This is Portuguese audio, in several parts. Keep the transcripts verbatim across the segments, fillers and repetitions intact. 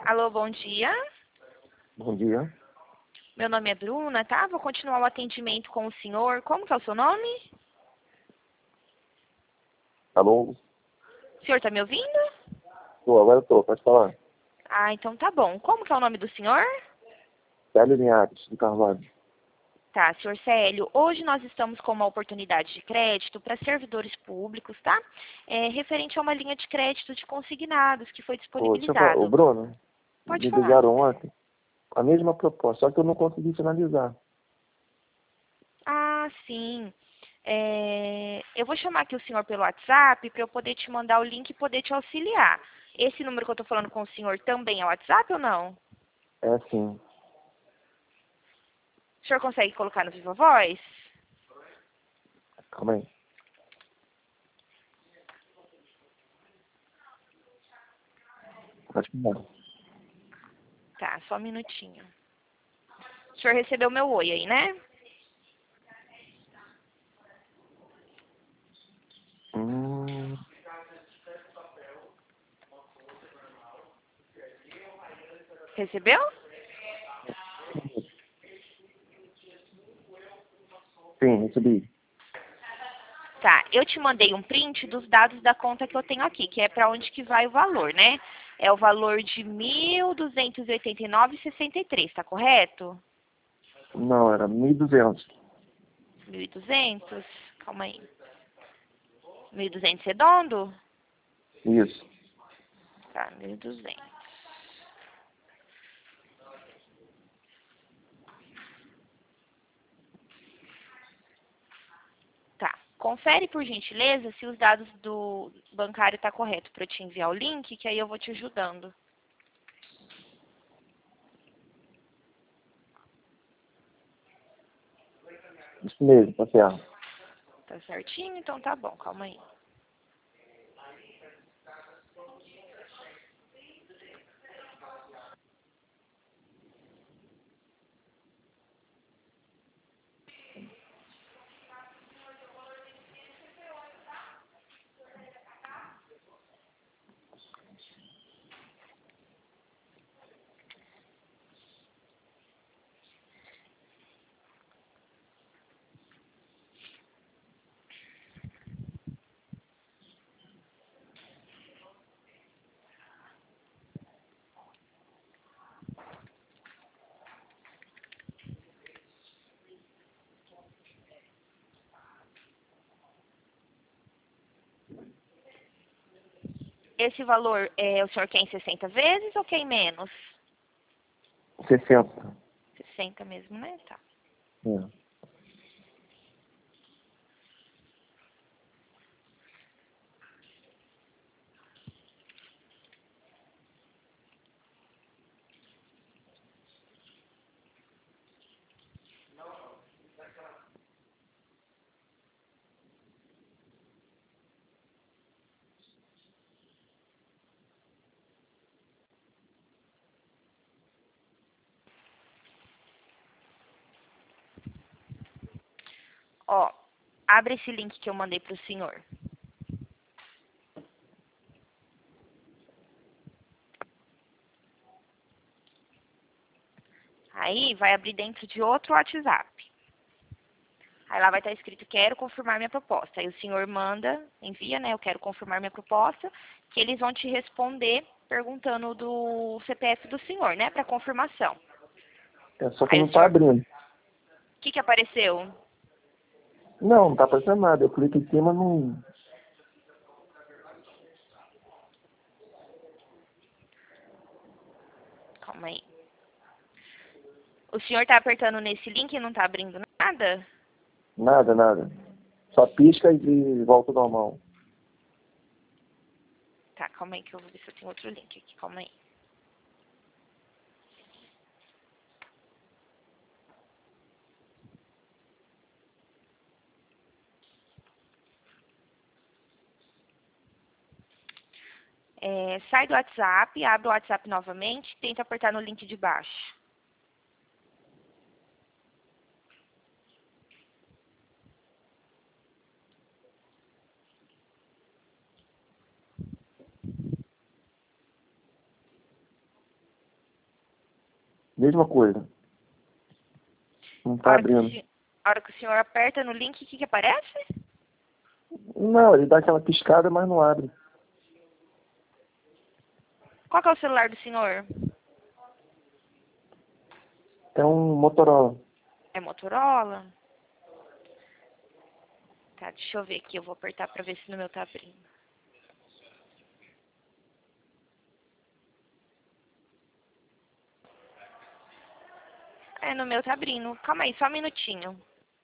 Alô, bom dia. Bom dia. Meu nome é Bruna, tá? Vou continuar o atendimento com o senhor. Como que é o seu nome? Alô? O senhor tá me ouvindo? Tô, agora eu tô, pode falar. Ah, então tá bom. Como que é o nome do senhor? Célio Linhares, de Carvalho. Tá, senhor Célio, hoje nós estamos com uma oportunidade de crédito para servidores públicos, tá? É, referente a uma linha de crédito de consignados que foi Ô, deixa eu falar, ô disponibilizado. Bruno, Pode me falar. ligaram ontem com a mesma proposta, só que eu não consegui finalizar. Ah, sim. É, eu vou chamar aqui o senhor pelo WhatsApp para eu poder te mandar o link e poder te auxiliar. Esse número que eu estou falando com o senhor também é WhatsApp ou não? É assim, O senhor consegue colocar no Viva Voz? calma aí. Pode falar. Tá, só um minutinho. O senhor recebeu meu oi aí, né? Hum, Recebeu? sim, recebi. Tá, eu te mandei um print dos dados da conta que eu tenho aqui, que é para onde que vai o valor, né? É o valor de mil duzentos e oitenta e nove vírgula sessenta e três, tá correto? Não, era mil e duzentos. mil e duzentos? Calma aí. mil e duzentos redondo? Isso. Tá, mil e duzentos. Tá. Confere, por gentileza, se os dados do bancário tá correto para eu te enviar o link, que aí eu vou te ajudando. Isso mesmo, tá certo. Tá certinho? Então tá bom, calma aí. Esse valor, é, o senhor quer em sessenta vezes ou quer em menos? sessenta. sessenta mesmo, né? Tá. É. Ó, abre esse link que eu mandei pro senhor. Aí vai abrir dentro de outro WhatsApp. Aí lá vai estar escrito, quero confirmar minha proposta. Aí o senhor manda, envia, né? Eu quero confirmar minha proposta, que eles vão te responder perguntando do C P F do senhor, né? Para confirmação. É só que Aí o não tá senhor, abrindo. o que que apareceu? Não, não tá aparecendo nada. Eu clico em cima, não... Calma aí. O senhor tá apertando nesse link e não tá abrindo nada? Nada, nada. Só pisca e volta ao normal. Tá, calma aí que eu vou ver se eu tenho outro link aqui. Calma aí. É, sai do WhatsApp, abre o WhatsApp novamente, tenta apertar no link de baixo. Mesma coisa. Não A tá hora, que o, abrindo. se- a hora que o senhor aperta no link, o que que aparece? Não, ele dá aquela piscada, mas não abre. Qual que é o celular do senhor? É um Motorola. É Motorola? Tá, deixa eu ver aqui. Eu vou apertar pra ver se no meu tá abrindo. É, no meu tá abrindo. Calma aí, só um minutinho.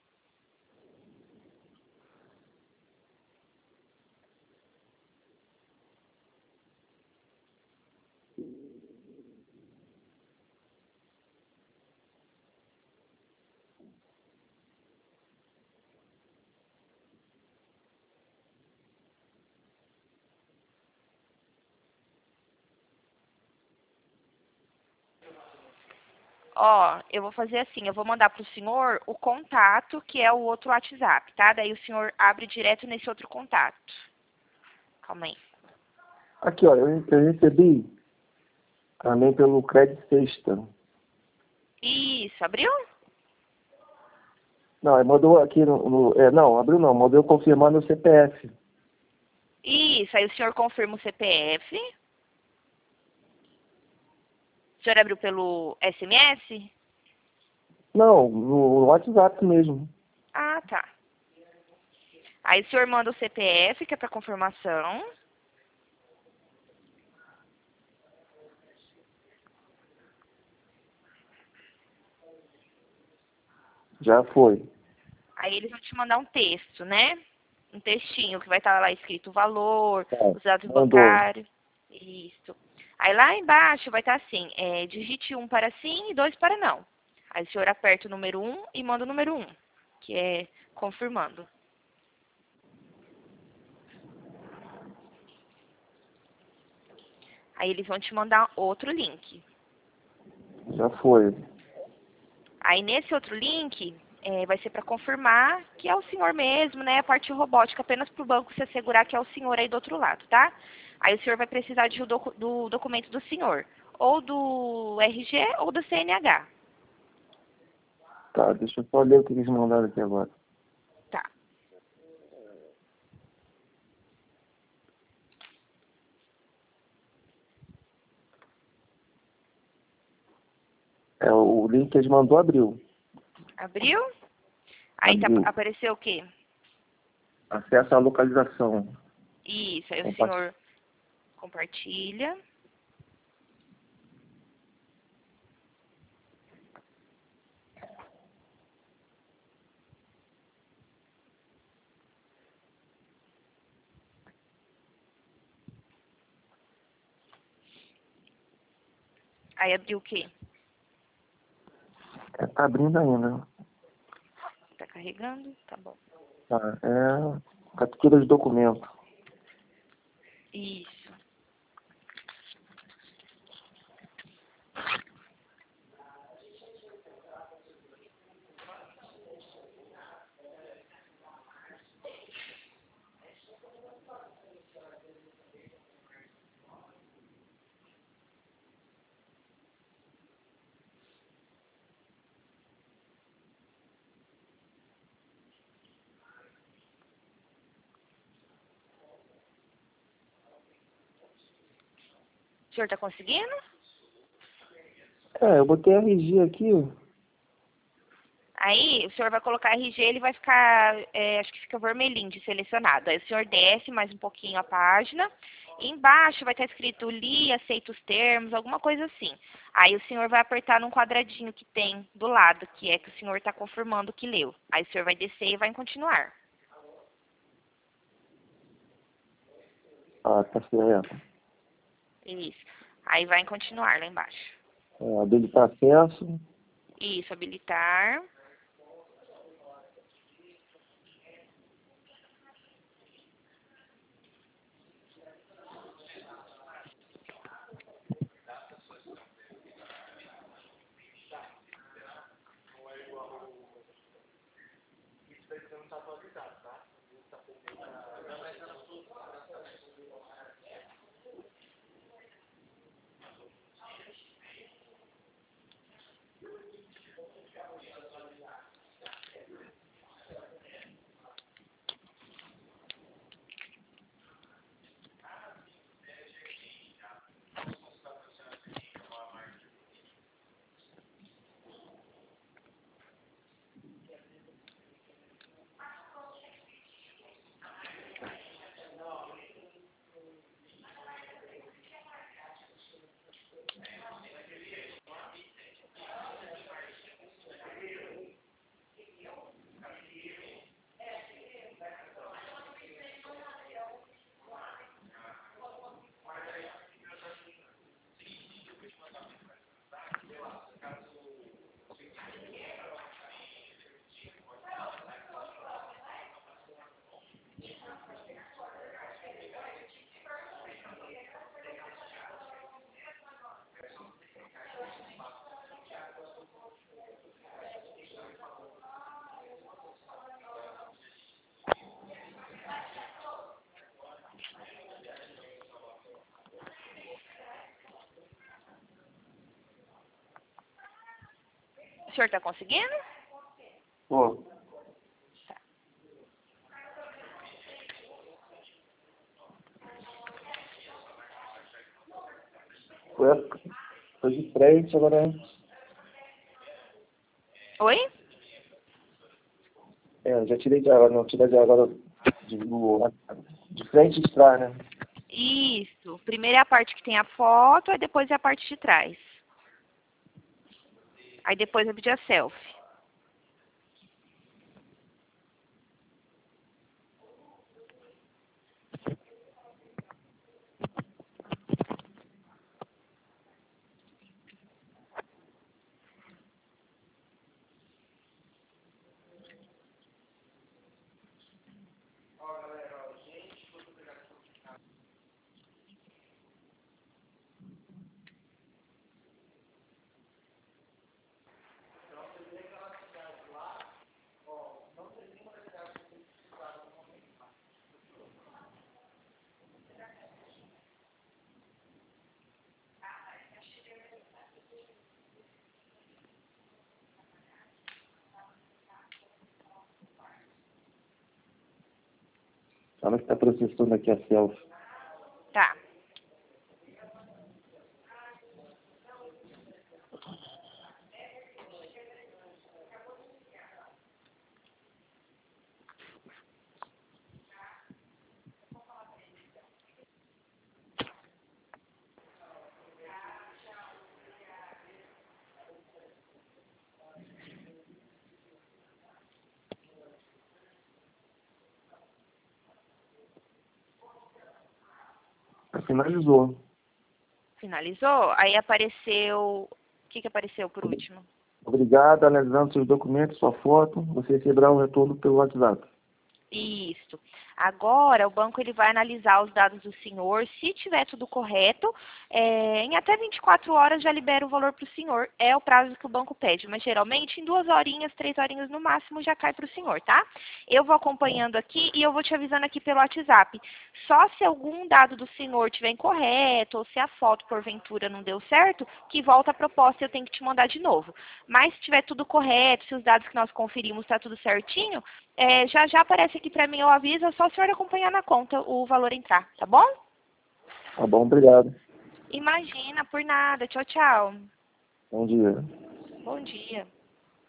Ó, eu vou fazer assim, eu vou mandar pro senhor o contato, que é o outro WhatsApp, tá? Daí o senhor abre direto nesse outro contato. Calma aí. Aqui, ó, eu, eu recebi também pelo Credit Sexta. Isso, abriu? Não, ele mandou aqui no, no- é, não, abriu não, mandou eu confirmar meu C P F. Isso, aí o senhor confirma o C P F. O senhor abriu pelo S M S? Não, no WhatsApp mesmo. Ah, tá. Aí o senhor manda o C P F, que é pra confirmação. Já foi. Aí eles vão te mandar um texto, né? Um textinho que vai estar lá escrito o valor, Tá, os dados mandou. bancários. Isso. Aí lá embaixo vai estar assim, é, digite um para sim e dois para não. Aí o senhor aperta o número um e manda o número um, que é confirmando. Aí eles vão te mandar outro link. Já foi. Aí nesse outro link é, vai ser para confirmar que é o senhor mesmo, né? A parte robótica, apenas para o banco se assegurar que é o senhor aí do outro lado, tá? Aí o senhor vai precisar de, do, do documento do senhor, ou do R G ou do C N H. Tá, deixa eu só ler o que eles mandaram aqui agora. Tá. É, o link que eles mandou abriu. Abriu? Aí tá, Abriu. apareceu o quê? Acesso à localização. Isso, aí o Compa- senhor compartilha. Aí abriu o quê? É, tá abrindo ainda. Tá carregando? Tá bom. Tá, é captura de documento. Isso. O senhor tá conseguindo? É, eu botei R G aqui. Aí o senhor vai colocar R G, ele vai ficar, é, acho que fica vermelhinho de selecionado. Aí o senhor desce mais um pouquinho a página. E embaixo vai estar escrito li, aceita os termos, alguma coisa assim. Aí o senhor vai apertar num quadradinho que tem do lado, que é que o senhor está confirmando que leu. Aí o senhor vai descer e vai em continuar. Ah, tá certo. Isso. Aí vai em continuar lá embaixo. É, habilitar acesso. Isso, habilitar. senhor tá conseguindo? Pô. Foi, foi de frente, agora Oi? é, eu já tirei de água, não, tirei de água de, do, de frente e de trás, né? Isso. Primeiro é a parte que tem a foto, aí depois é a parte de trás. Aí depois eu pedir a selfie. Fala que tá processando aqui a selfie. Tá. Finalizou. Finalizou? Aí apareceu... O que que apareceu por último? Obrigado, analisando seus documentos, sua foto. Você receberá um retorno pelo WhatsApp. Isso. Agora, o banco ele vai analisar os dados do senhor. Se tiver tudo correto, é, em até vinte e quatro horas já libera o valor para o senhor. É o prazo que o banco pede, mas geralmente em duas horinhas, três horinhas no máximo já cai para o senhor, tá? Eu vou acompanhando aqui e eu vou te avisando aqui pelo WhatsApp. Só se algum dado do senhor estiver incorreto ou se a foto porventura não deu certo, que volta a proposta e eu tenho que te mandar de novo. Mas se tiver tudo correto, se os dados que nós conferimos está tudo certinho, é, já já aparece aqui para mim, eu aviso, é só o senhor acompanhar na conta o valor entrar, tá bom? Tá bom, obrigado. Imagina, por nada. Tchau, tchau. Bom dia. Bom dia.